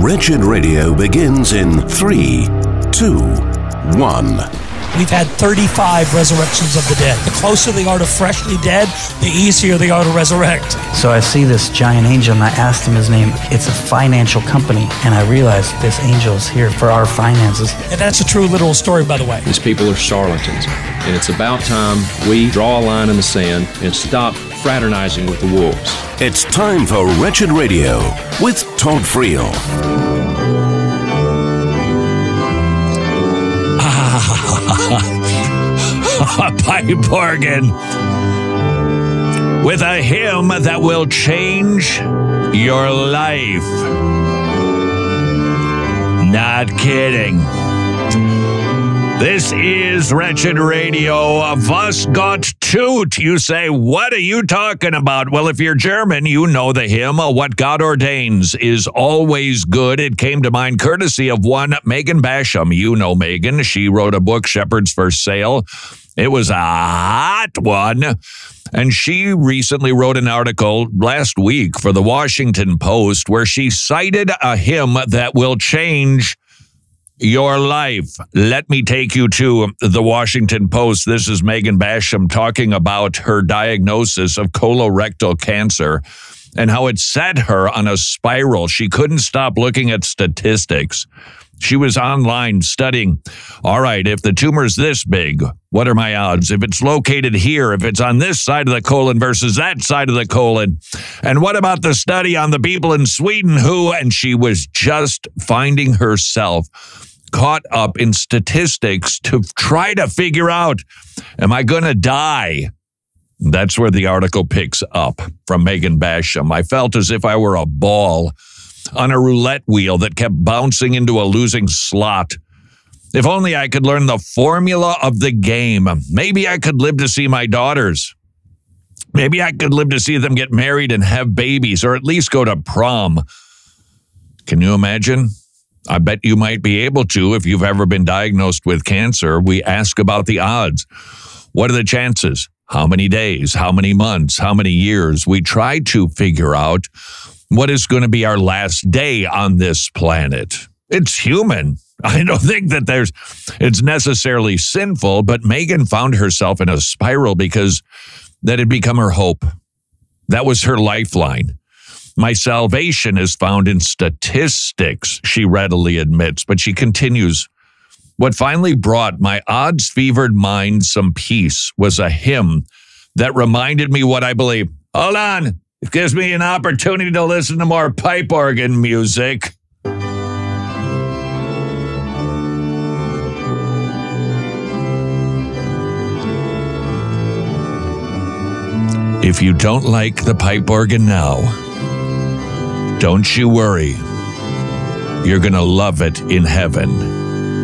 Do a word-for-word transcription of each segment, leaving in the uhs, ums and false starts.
Wretched Radio begins in three, two, one. We've had thirty-five resurrections of the dead. The closer they are to freshly dead, the easier they are to resurrect. So I see this giant angel, and I asked him his name. It's a financial company, and I realized this angel is here for our finances. And that's a true literal story, by the way. These people are charlatans, and it's about time we draw a line in the sand and stop fraternizing with the wolves. It's time for Wretched Radio with Todd Friel. A pipe organ with a hymn that will change your life. Not kidding. This is Wretched Radio. Was Gott tut? You say, what are you talking about? Well, if you're German, you know the hymn, What God Ordains is Always Good. It came to mind courtesy of one Megan Basham. You know Megan. She wrote a book, Shepherds for Sale. It was a hot one. And she recently wrote an article last week for the Washington Post where she cited a hymn that will change your life. Let me take you to the Washington Post. This is Megan Basham talking about her diagnosis of colorectal cancer and how it set her on a spiral. She couldn't stop looking at statistics. She was online studying, all right, if the tumor's this big, what are my odds? If it's located here, if it's on this side of the colon versus that side of the colon, and what about the study on the people in Sweden who, and she was just finding herself caught up in statistics to try to figure out, am I going to die? That's where the article picks up from Megan Basham. I felt as if I were a ball on a roulette wheel that kept bouncing into a losing slot. If only I could learn the formula of the game. Maybe I could live to see my daughters. Maybe I could live to see them get married and have babies, or at least go to prom. Can you imagine? I bet you might be able to if you've ever been diagnosed with cancer. We ask about the odds. What are the chances? How many days? How many months? How many years? We try to figure out what is going to be our last day on this planet. It's human. I don't think that there's it's necessarily sinful, but Megan found herself in a spiral because that had become her hope. That was her lifeline. My salvation is found in statistics, she readily admits, but she continues. What finally brought my odds-fevered mind some peace was a hymn that reminded me what I believe. Hold on. It gives me an opportunity to listen to more pipe organ music. If you don't like the pipe organ now, don't you worry. You're going to love it in heaven.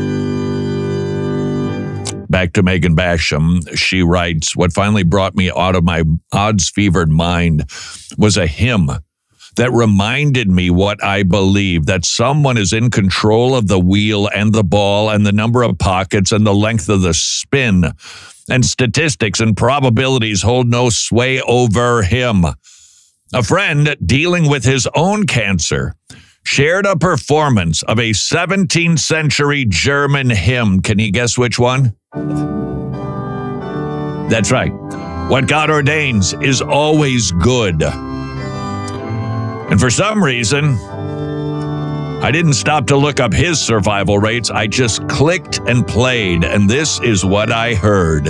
Back to Megan Basham. She writes, what finally brought me out of my odds-fevered mind was a hymn that reminded me what I believe, that someone is in control of the wheel and the ball and the number of pockets and the length of the spin, and statistics and probabilities hold no sway over him. A friend dealing with his own cancer shared a performance of a seventeenth century German hymn. Can you guess which one? That's right. What God ordains is always good. And for some reason, I didn't stop to look up his survival rates. I just clicked and played, and this is what I heard.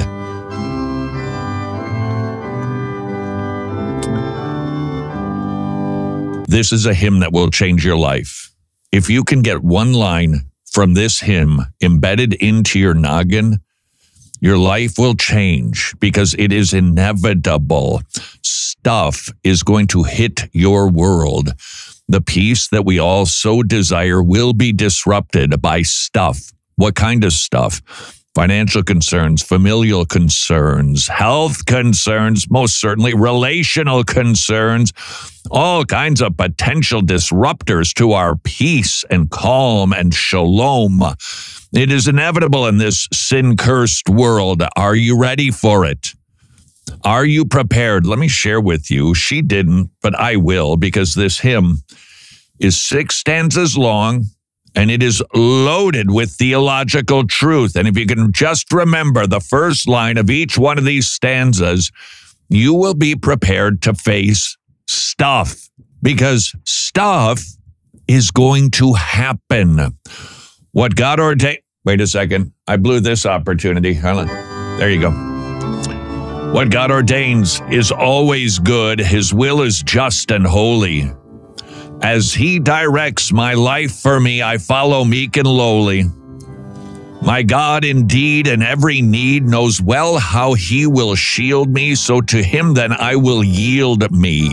This is a hymn that will change your life. If you can get one line from this hymn embedded into your noggin, your life will change because it is inevitable. Stuff is going to hit your world. The peace that we all so desire will be disrupted by stuff. What kind of stuff? Financial concerns, familial concerns, health concerns, most certainly relational concerns, all kinds of potential disruptors to our peace and calm and shalom. It is inevitable in this sin-cursed world. Are you ready for it? Are you prepared? Let me share with you. She didn't, but I will, because this hymn is six stanzas long, and it is loaded with theological truth. And if you can just remember the first line of each one of these stanzas, you will be prepared to face stuff, because stuff is going to happen. What God ordained... Wait a second. I blew this opportunity. There you go. What God ordains is always good. His will is just and holy. As he directs my life for me, I follow meek and lowly. My God indeed in every need knows well how he will shield me, so to him then I will yield me.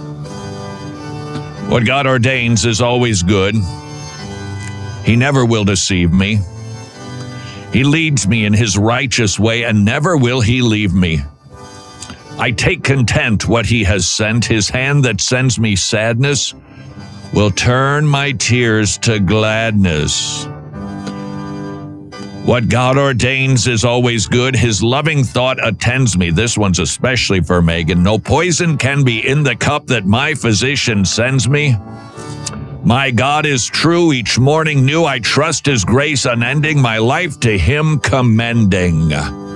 What God ordains is always good. He never will deceive me. He leads me in his righteous way, and never will he leave me. I take content what he has sent. His hand that sends me sadness will turn my tears to gladness. What God ordains is always good. His loving thought attends me. This one's especially for Megan. No poison can be in the cup that my physician sends me. My God is true, each morning new. I trust his grace unending, my life to him commending.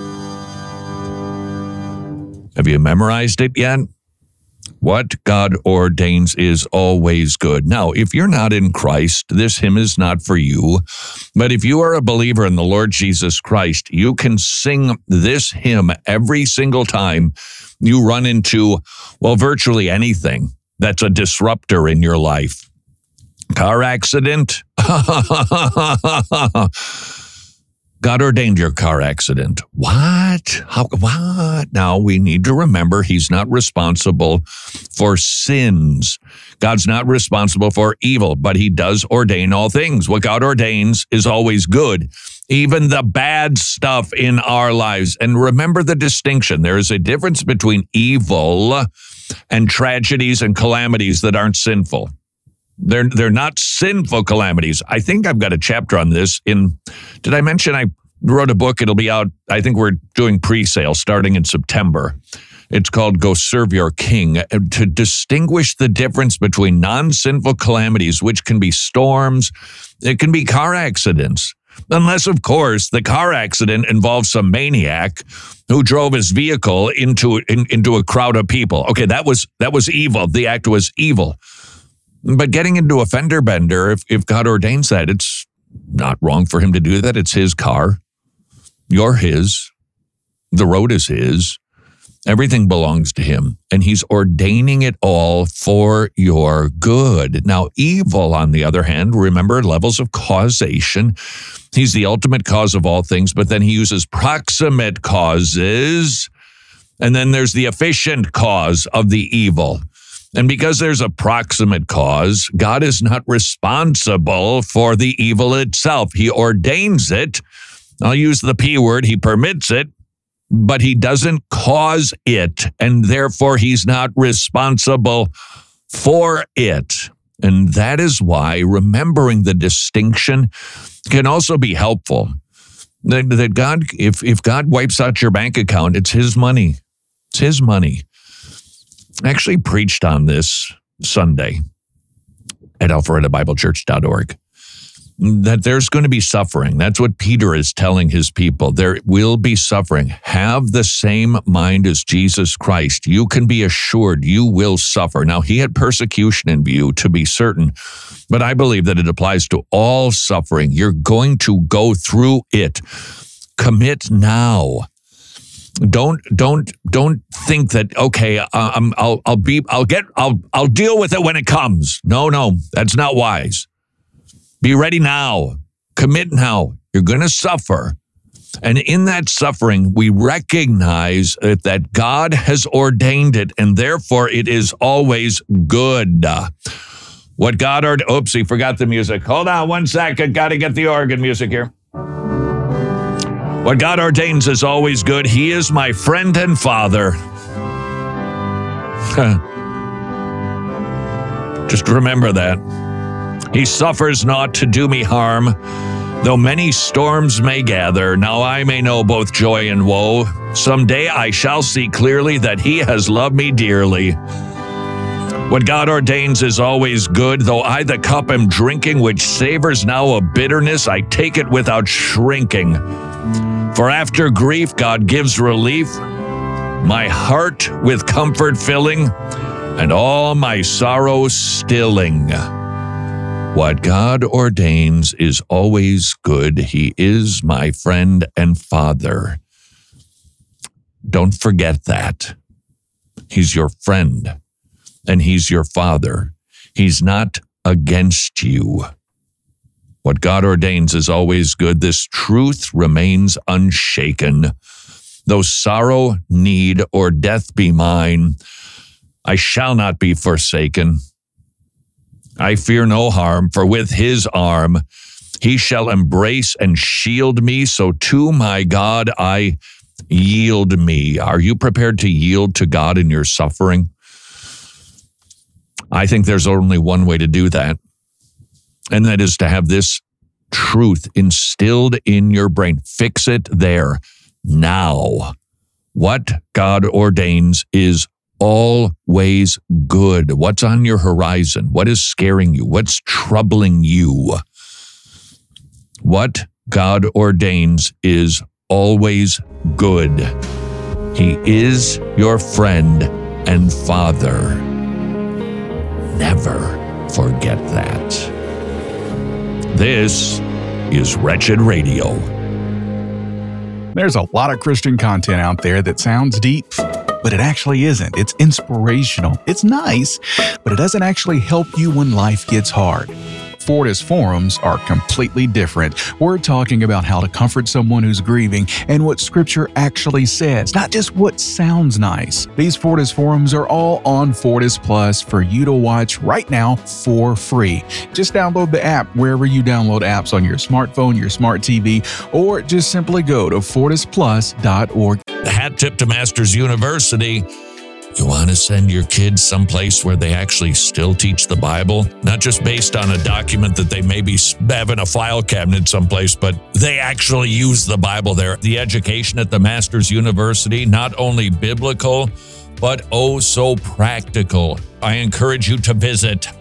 Have you memorized it yet? What God ordains is always good. Now, if you're not in Christ, this hymn is not for you. But if you are a believer in the Lord Jesus Christ, you can sing this hymn every single time you run into, well, virtually anything that's a disruptor in your life. Car accident? God ordained your car accident. What? How? What? Now, we need to remember he's not responsible for sins. God's not responsible for evil, but he does ordain all things. What God ordains is always good, even the bad stuff in our lives. And remember the distinction. There is a difference between evil and tragedies and calamities that aren't sinful. They're they're not sinful calamities. I think I've got a chapter on this in, did I mention I wrote a book? It'll be out, I think we're doing pre-sale starting in September. It's called Go Serve Your King, to distinguish the difference between non-sinful calamities, which can be storms, it can be car accidents. Unless, of course, the car accident involves some maniac who drove his vehicle into in, into a crowd of people. Okay, that was that was evil. The act was evil. But getting into a fender bender, if, if God ordains that, it's not wrong for him to do that. It's his car. You're his. The road is his. Everything belongs to him. And he's ordaining it all for your good. Now, evil, on the other hand, remember levels of causation. He's the ultimate cause of all things, but then he uses proximate causes. And then there's the efficient cause of the evil. And because there's a proximate cause, God is not responsible for the evil itself. He ordains it. I'll use the P word. He permits it, but he doesn't cause it. And therefore, he's not responsible for it. And that is why remembering the distinction can also be helpful. That, that God, if, if God wipes out your bank account, it's his money. It's his money. I actually preached on this Sunday at alpharetta bible church dot org, that there's going to be suffering. That's what Peter is telling his people. There will be suffering. Have the same mind as Jesus Christ. You can be assured you will suffer. Now, he had persecution in view, to be certain, but I believe that it applies to all suffering. You're going to go through it. Commit now. Don't don't don't think that, okay, um, I'll I'll be I'll get I'll I'll deal with it when it comes. No, no, that's not wise. Be ready now. Commit now. You're going to suffer, and in that suffering, we recognize that God has ordained it, and therefore it is always good. What God ordained. Oops, he forgot the music. Hold on one second. Got to get the organ music here. What God ordains is always good. He is my friend and father. Just remember that. He suffers not to do me harm, though many storms may gather. Now I may know both joy and woe. Someday I shall see clearly that he has loved me dearly. What God ordains is always good, though I the cup am drinking, which savors now of bitterness, I take it without shrinking. For after grief God gives relief, my heart with comfort filling, and all my sorrow stilling. What God ordains is always good. He is my friend and Father. Don't forget that. He's your friend, and He's your Father. He's not against you. What God ordains is always good. This truth remains unshaken. Though sorrow, need, or death be mine, I shall not be forsaken. I fear no harm, for with His arm He shall embrace and shield me, so to my God I yield me. Are you prepared to yield to God in your suffering? I think there's only one way to do that, and that is to have this truth instilled in your brain. Fix it there, now. What God ordains is always good. What's on your horizon? What is scaring you? What's troubling you? What God ordains is always good. He is your friend and Father. Never forget that. This is Wretched Radio. There's a lot of Christian content out there that sounds deep, but it actually isn't. It's inspirational. It's nice, but it doesn't actually help you when life gets hard. Fortis Forums are completely different. We're talking about how to comfort someone who's grieving and what Scripture actually says, not just what sounds nice. These Fortis Forums are all on Fortis Plus for you to watch right now for free. Just download the app wherever you download apps on your smartphone, your smart T V, or just simply go to fortis plus dot org. The hat tip to Masters University. You want to send your kids someplace where they actually still teach the Bible? Not just based on a document that they maybe have in a file cabinet someplace, but they actually use the Bible there. The education at the Masters University, not only biblical, but oh so practical. I encourage you to visit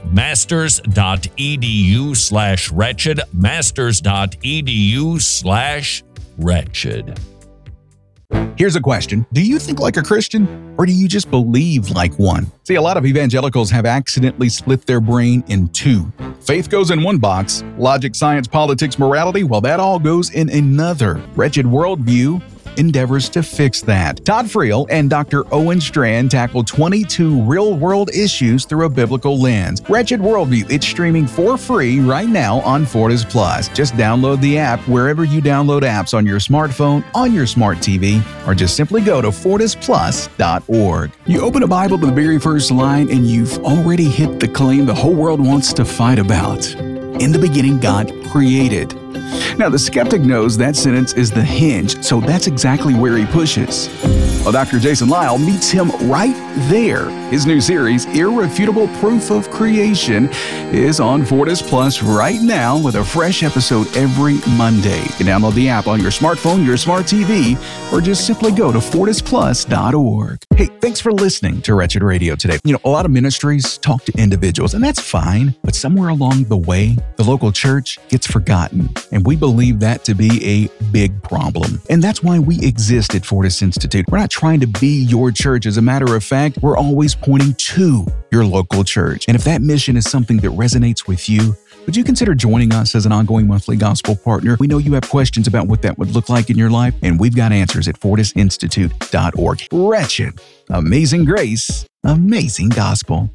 masters.edu slash wretched, masters.edu slash wretched. Here's a question. Do you think like a Christian, or do you just believe like one? See, a lot of evangelicals have accidentally split their brain in two. Faith goes in one box, logic, science, politics, morality, well, that all goes in another. Wretched Worldview endeavors to fix that. Todd Friel and Doctor Owen Strand tackle twenty-two real-world issues through a biblical lens. Wretched Worldview, it's streaming for free right now on Fortis Plus. Just download the app wherever you download apps on your smartphone, on your smart T V, or just simply go to fortis plus dot org. You open a Bible to the very first line and you've already hit the claim the whole world wants to fight about. In the beginning, God created. Now, the skeptic knows that sentence is the hinge, so that's exactly where he pushes. Well, Doctor Jason Lisle meets him right there. His new series, Irrefutable Proof of Creation, is on Fortis Plus right now with a fresh episode every Monday. You can download the app on your smartphone, your smart T V, or just simply go to fortis plus dot org. Hey, thanks for listening to Wretched Radio today. You know, a lot of ministries talk to individuals, and that's fine, but somewhere along the way, the local church gets forgotten, and we believe that to be a big problem. And that's why we exist at Fortis Institute. We're not trying to be your church. As a matter of fact, we're always pointing to your local church. And if that mission is something that resonates with you, would you consider joining us as an ongoing monthly gospel partner? We know you have questions about what that would look like in your life, and we've got answers at fortis institute dot org. Wretched, amazing grace, amazing gospel.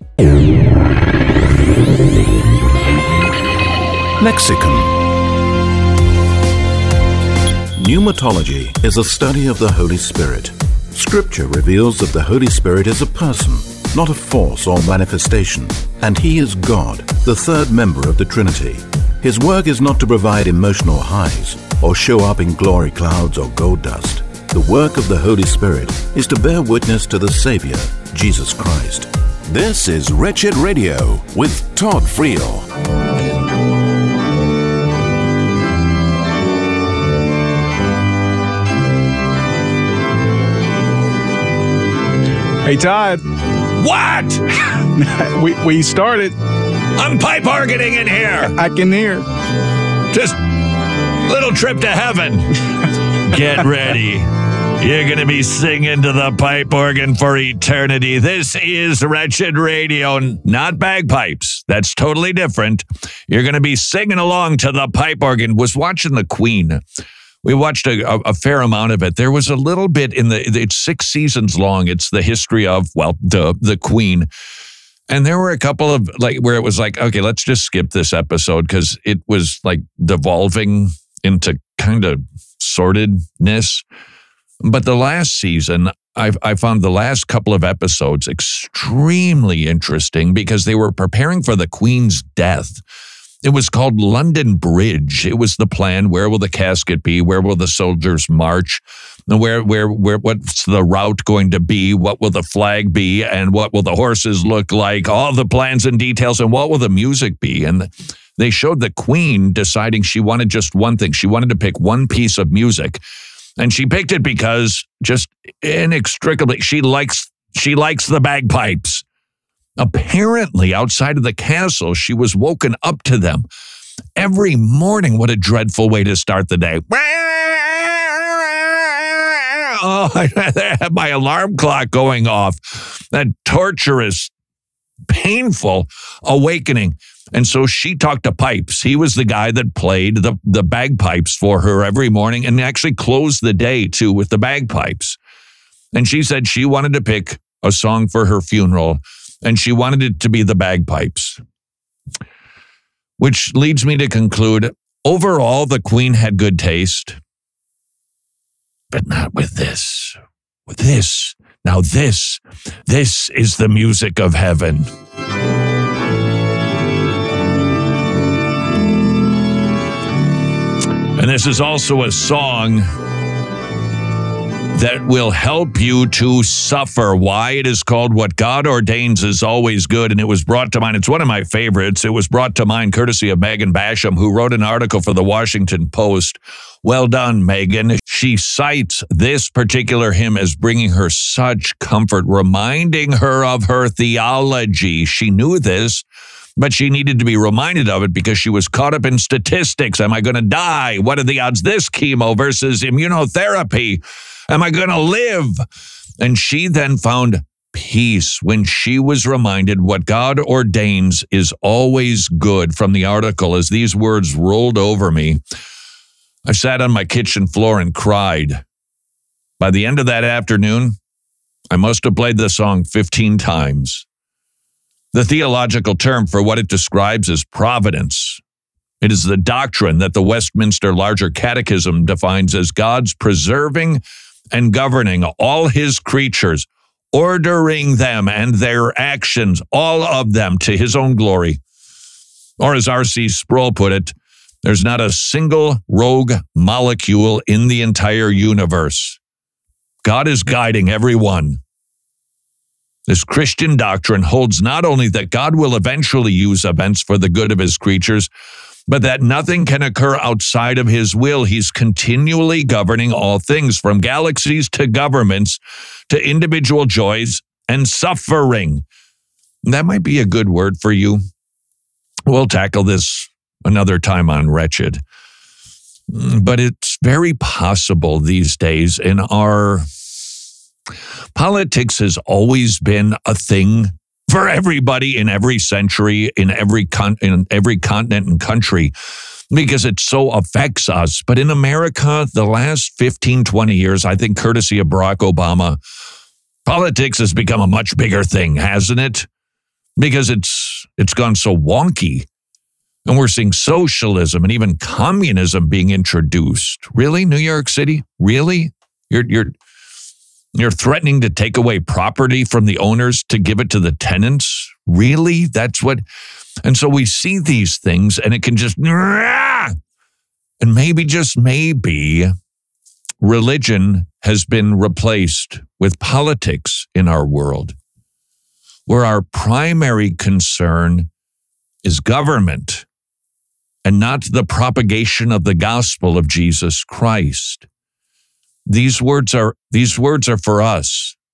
Lexicon. Pneumatology is a study of the Holy Spirit. Scripture reveals that the Holy Spirit is a person, not a force or manifestation, and He is God, the third member of the Trinity. His work is not to provide emotional highs or show up in glory clouds or gold dust. The work of the Holy Spirit is to bear witness to the Savior, Jesus Christ. This is Wretched Radio with Todd Friel. Hey, Todd. What? we, we started. I'm pipe organing in here. I can hear. Just little trip to heaven. Get ready. You're going to be singing to the pipe organ for eternity. This is Wretched Radio, not bagpipes. That's totally different. You're going to be singing along to the pipe organ. Was watching The Queen. We watched a, a, a fair amount of it. There was a little bit in the, it's six seasons long. It's the history of, well, the, the Queen. And there were a couple of, like, where it was like, okay, let's just skip this episode because it was like devolving into kind of sordidness. But the last season, I, I found the last couple of episodes extremely interesting because they were preparing for the Queen's death. It was called London Bridge. It was the plan. Where will the casket be? Where will the soldiers march? Where, where, where, what's the route going to be? What will the flag be? And what will the horses look like? All the plans and details. And what will the music be? And they showed the Queen deciding she wanted just one thing. She wanted to pick one piece of music. And she picked it because just inextricably, she likes she likes the bagpipes. Apparently, outside of the castle, she was woken up to them every morning. What a dreadful way to start the day. Oh, I had my alarm clock going off. That torturous, painful awakening. And so she talked to Pipes. He was the guy that played the, the bagpipes for her every morning and actually closed the day, too, with the bagpipes. And she said she wanted to pick a song for her funeral, and she wanted it to be the bagpipes. Which leads me to conclude, overall, the Queen had good taste. But not with this. With this. Now this, this is the music of heaven. And this is also a song that will help you to suffer. Why? It is called What God Ordains is Always Good, and it was brought to mind. It's one of my favorites. It was brought to mind courtesy of Megan Basham, who wrote an article for the Washington Post. Well done, Megan. She cites this particular hymn as bringing her such comfort, reminding her of her theology. She knew this, but she needed to be reminded of it because she was caught up in statistics. Am I going to die? What are the odds this chemo versus immunotherapy? Am I going to live? And she then found peace when she was reminded what God ordains is always good from the article. As these words rolled over me, I sat on my kitchen floor and cried. By the end of that afternoon, I must have played the song fifteen times. The theological term for what it describes is providence. It is the doctrine that the Westminster Larger Catechism defines as God's preserving and governing all his creatures, ordering them and their actions, all of them, to his own glory. Or as R C Sproul put it, there's not a single rogue molecule in the entire universe. God is guiding every one. This Christian doctrine holds not only that God will eventually use events for the good of his creatures, but that nothing can occur outside of his will. He's continually governing all things, from galaxies to governments to individual joys and suffering. That might be a good word for you. We'll tackle this another time on Wretched. But it's very possible these days in our politics has always been a thing for everybody in every century, in every con- in every continent and country, because it so affects us. But in America, the last fifteen, twenty years, I think courtesy of Barack Obama, politics has become a much bigger thing, hasn't it? Because it's it's gone so wonky. And we're seeing socialism and even communism being introduced. Really, New York City? Really? You're you're You're threatening to take away property from the owners to give it to the tenants? Really? That's what... And so we see these things and it can just... And maybe, just maybe, religion has been replaced with politics in our world, where our primary concern is government and not the propagation of the gospel of Jesus Christ. These words are these words are for us.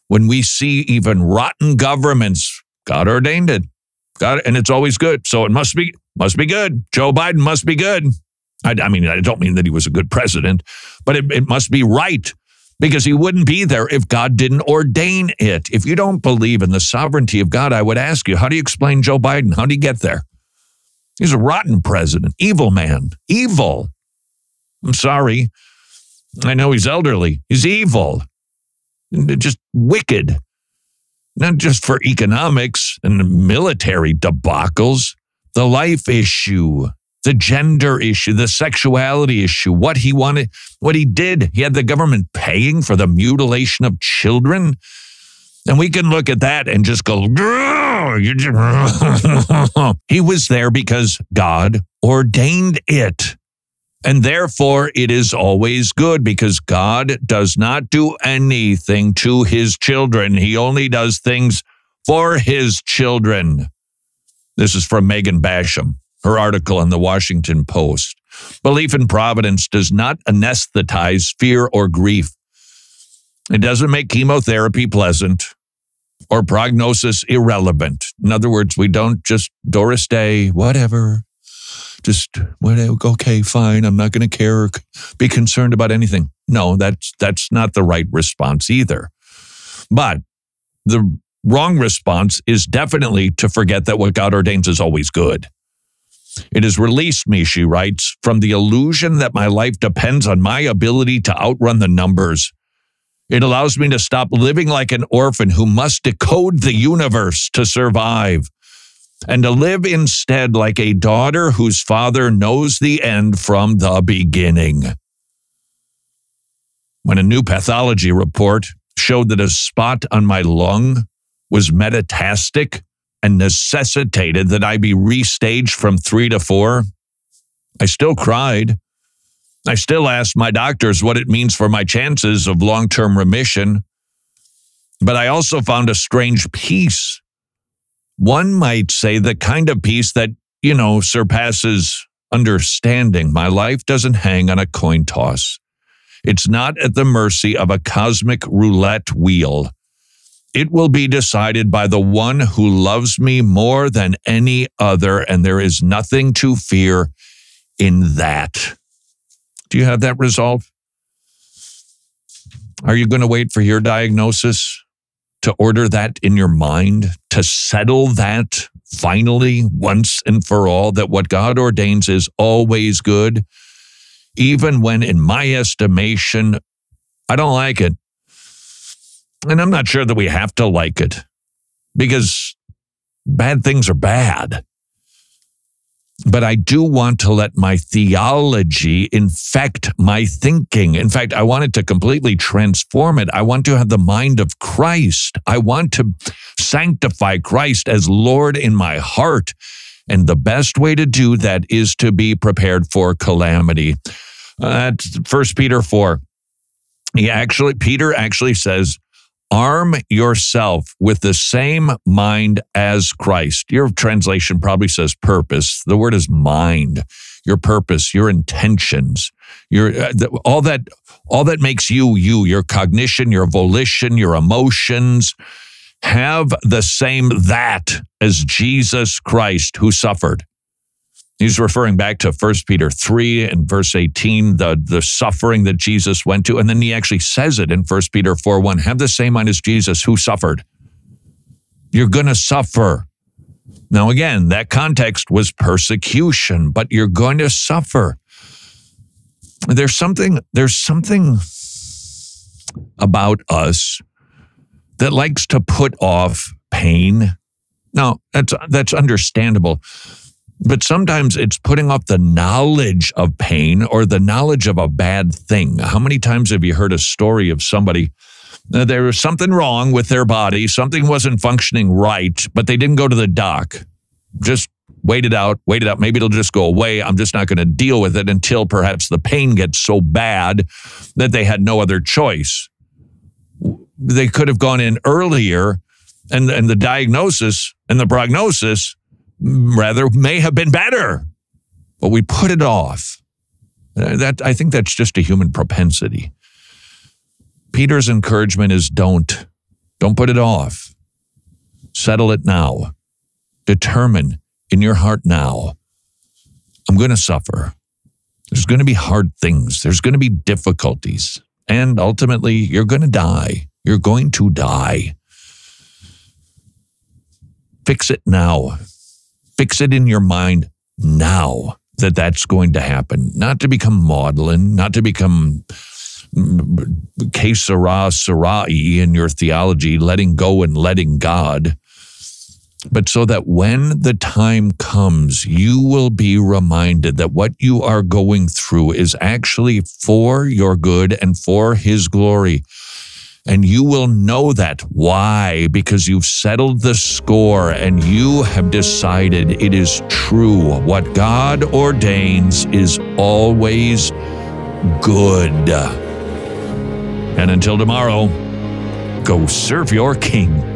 when we see even rotten governments, God ordained it. God, and it's always good. So it must be must be good. Joe Biden must be good. I, I mean, I don't mean that he was a good president, but it, it must be right, because he wouldn't be there if God didn't ordain it. If you don't believe in the sovereignty of God, I would ask you, how do you explain Joe Biden? How did he get there? He's a rotten president, evil man, evil. I'm sorry. I know he's elderly. He's evil, just wicked. Not just for economics and military debacles, the life issue, the gender issue, the sexuality issue, what he wanted, what he did. He had the government paying for the mutilation of children. And we can look at that and just go, you just he was there because God ordained it. And therefore, it is always good, because God does not do anything to his children. He only does things for his children. This is from Megan Basham, her article in the Washington Post. Belief in providence does not anesthetize fear or grief. It doesn't make chemotherapy pleasant or prognosis irrelevant. In other words, we don't just Doris Day, whatever. Just, okay, fine, I'm not going to care or be concerned about anything. No, that's that's not the right response either. But the wrong response is definitely to forget that what God ordains is always good. It has released me, she writes, from the illusion that my life depends on my ability to outrun the numbers. It allows me to stop living like an orphan who must decode the universe to survive, and to live instead like a daughter whose father knows the end from the beginning. When a new pathology report showed that a spot on my lung was metastatic and necessitated that I be restaged from three to four, I still cried. I still asked my doctors what it means for my chances of long-term remission. But I also found a strange peace. One might say the kind of peace that, you know, surpasses understanding. My life doesn't hang on a coin toss. It's not at the mercy of a cosmic roulette wheel. It will be decided by the one who loves me more than any other, and there is nothing to fear in that. Do you have that resolve? Are you going to wait for your diagnosis to order that in your mind, to settle that finally once and for all, that what God ordains is always good, even when, in my estimation, I don't like it? And I'm not sure that we have to like it, because bad things are bad. But I do want to let my theology infect my thinking. In fact, I want it to completely transform it. I want to have the mind of Christ. I want to sanctify Christ as Lord in my heart. And the best way to do that is to be prepared for calamity. Uh, that's First Peter four. He actually, Peter actually says, arm yourself with the same mind as Christ. Your translation probably says purpose. The word is mind. Your purpose, your intentions, your uh, all that all that makes you you, your cognition, your volition, your emotions, have the same that as Jesus Christ, who suffered. He's referring back to First Peter three and verse eighteen, the, the suffering that Jesus went to. And then he actually says it in First Peter four one, have the same mind as Jesus, who suffered. You're going to suffer. Now, again, that context was persecution, but you're going to suffer. There's something, there's something about us that likes to put off pain. Now, that's that's understandable. But sometimes it's putting off the knowledge of pain or the knowledge of a bad thing. How many times have you heard a story of somebody, uh, there was something wrong with their body, something wasn't functioning right, but they didn't go to the doc. Just wait it out, wait it out. Maybe it'll just go away. I'm just not going to deal with it until perhaps the pain gets so bad that they had no other choice. They could have gone in earlier, and, and the diagnosis and the prognosis rather may have been better, but we put it off. That I think that's just a human propensity. Peter's encouragement is don't. Don't put it off. Settle it now. Determine in your heart now, I'm going to suffer. There's going to be hard things. There's going to be difficulties. And ultimately, you're going to die. You're going to die. Fix it now. Fix it in your mind now that that's going to happen. Not to become maudlin, not to become que sera, serai in your theology, letting go and letting God, but so that when the time comes, you will be reminded that what you are going through is actually for your good and for His glory. And you will know that. Why? Because you've settled the score and you have decided it is true. What God ordains is always good. And until tomorrow, go serve your King.